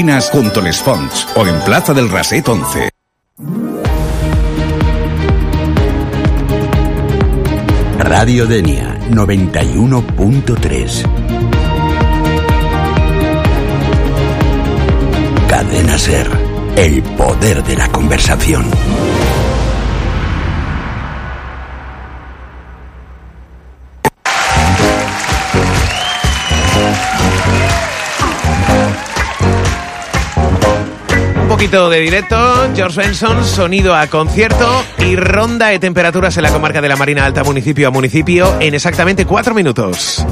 Salinas junto a Les Fonts o en Plaza del Raset 11. Radio Denia 91.3. Cadena Ser, el poder de la conversación. Un poquito de directo, George Benson, sonido a concierto y ronda de temperaturas en la comarca de la Marina Alta, municipio a municipio, en exactamente 4 minutos.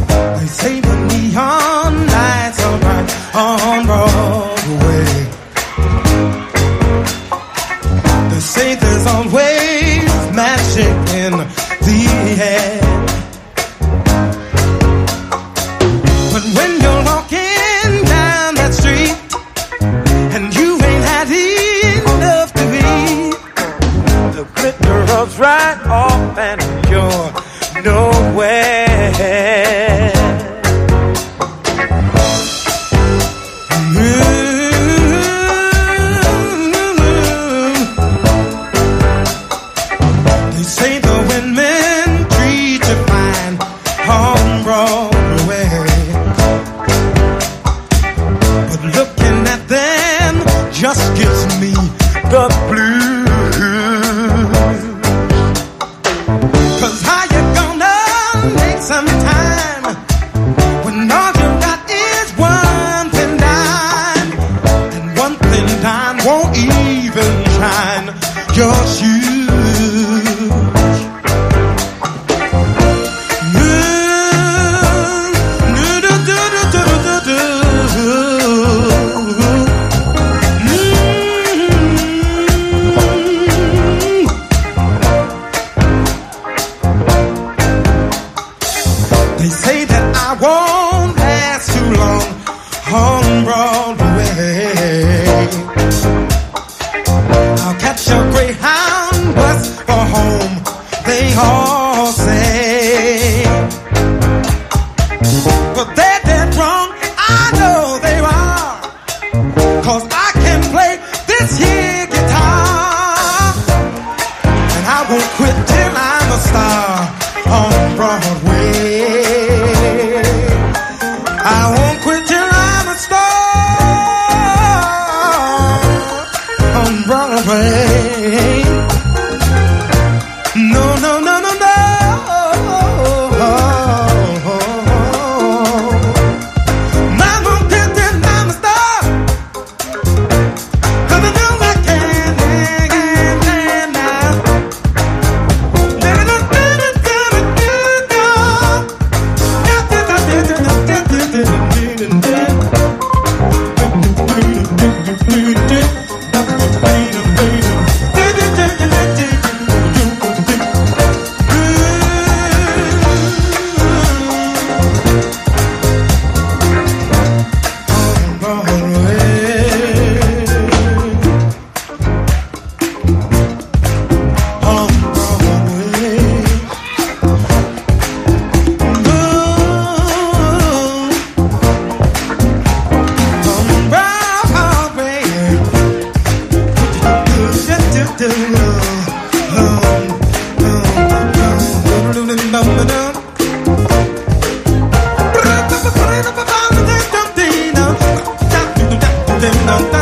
Right off and you're nowhere. They say the women treat you fine on Broadway, but looking at them just gives me the blues. No.